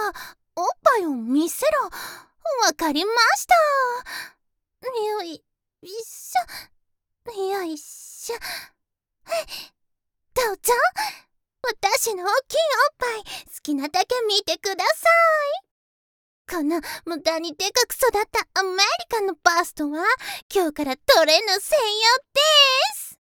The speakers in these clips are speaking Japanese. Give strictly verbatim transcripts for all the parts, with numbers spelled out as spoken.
おっぱいを見せろ。わかりました。よいしょ、よいしょ。どうぞ。私の大きいおっぱい、好きなだけ見てください。この無駄にでかく育ったアメリカのバストは今日からトレーナー専用です。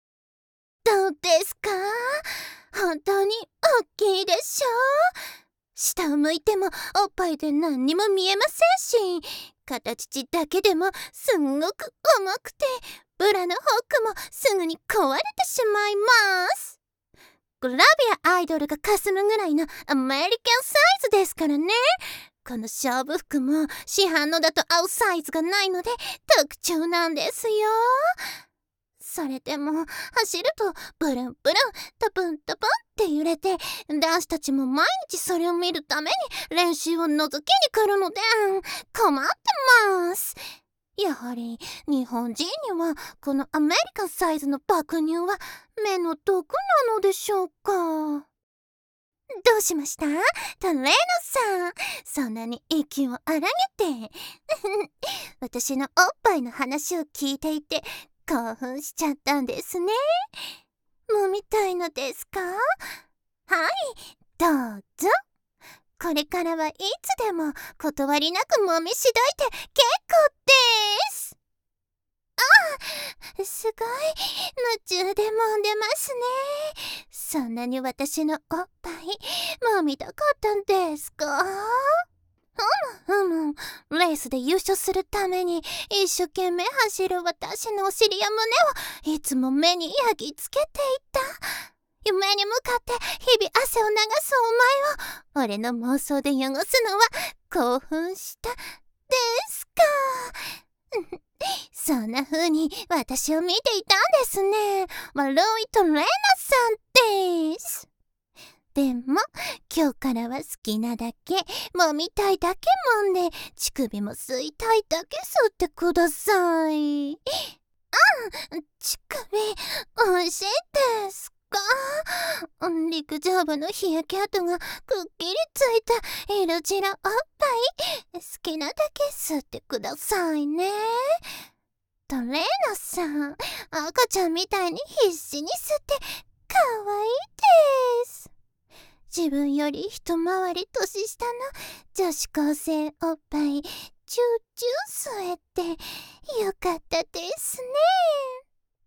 どうですか？本当に大きいでしょ？下を向いてもおっぱいで何にも見えませんし、形だけでもすんごく重くて、ブラのホックもすぐに壊れてしまいます。グラビアアイドルがかすむぐらいのアメリカンサイズですからね。この勝負服も市販のだと合うサイズがないので特徴なんですよ。それでも走るとブルンブルントプントプンって揺れて、男子たちも毎日それを見るために練習を覗きに来るので困ってます。やはり日本人にはこのアメリカンサイズの爆乳は目の毒なのでしょうか。どうしました？トレーナーさん、そんなに息を荒げて私のおっぱいの話を聞いていて興奮しちゃったんですね。揉みたいのですか？はい、どうぞ。これからはいつでも断りなく揉みしどいて結構です。ああ、すごい夢中で揉んでますね。そんなに私のおっぱい揉みたかったんですか？ふむふむ、レースで優勝するために一生懸命走る私のお尻や胸をいつも目に焼き付けていた。夢に向かって日々汗を流すお前を俺の妄想で汚すのは興奮したですか？そんな風に私を見ていたんですね。悪いトレーナーさんです。でも今日からは好きなだけ揉みたいだけ揉んで、乳首も吸いたいだけ吸ってください。あ、乳首美味しいですか？陸上部の日焼け跡がくっきりついた色白おっぱい、好きなだけ吸ってくださいね。トレーナーさん、赤ちゃんみたいに必死に吸ってかわいいです。自分より一回り年下の女子高生おっぱいチューチュー吸えてよかったですね。